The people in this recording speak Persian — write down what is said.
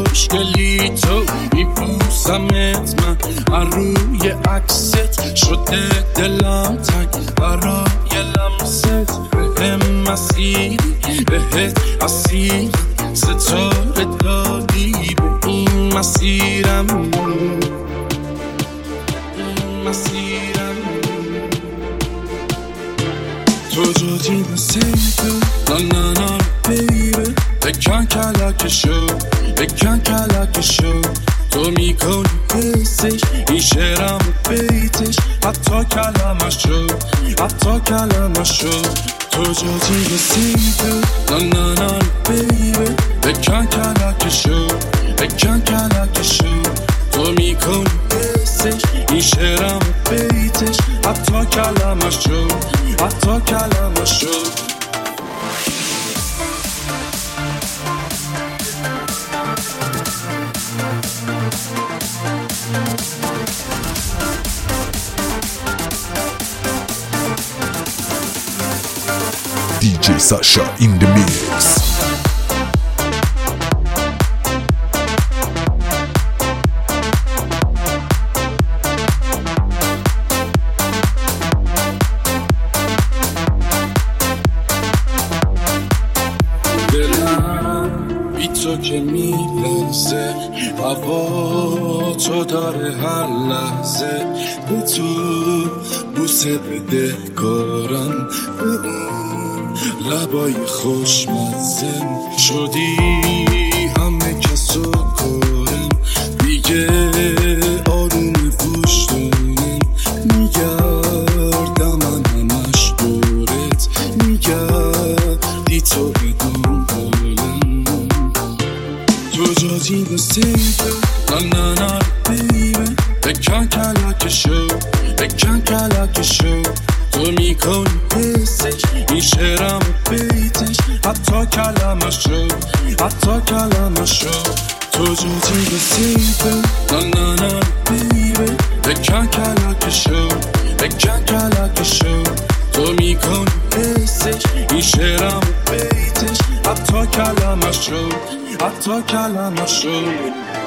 خوشگلی تو میبوسمت من روی عکست شده دلم تنگ برای لمست بهم مسیری بهت اسیر ستاره دادی به این مسیرم تو جادی بسیده نه نه بیبه بکن کلکشو تو میکنی حسش این شعرم و بیتش حتی کلمشو تو جادی بسیده نه نه بیبه بکن کلکشو تو میکنی حسش این شعرم و بیتش حتی کلمشو DJ Sasha in the mix. بی تو که میلرزه هوا تو داره هر لحظه به تو بوسه بده کارم به اون لبای خوشمزه شدی همه کسو کارم دیگه آروم گوش دارم میگردم من همش دورت میگردی تو بدون تو جادی بسیده نه نه بیبه بکن کلکشو تو میکنی حسش این شعرم و بیتش حتی کلمشو تو جادی بسیده نه نه بیبه بکن کلکشو تو میکنی حسش این شعرم و بیتش حتی کلمشو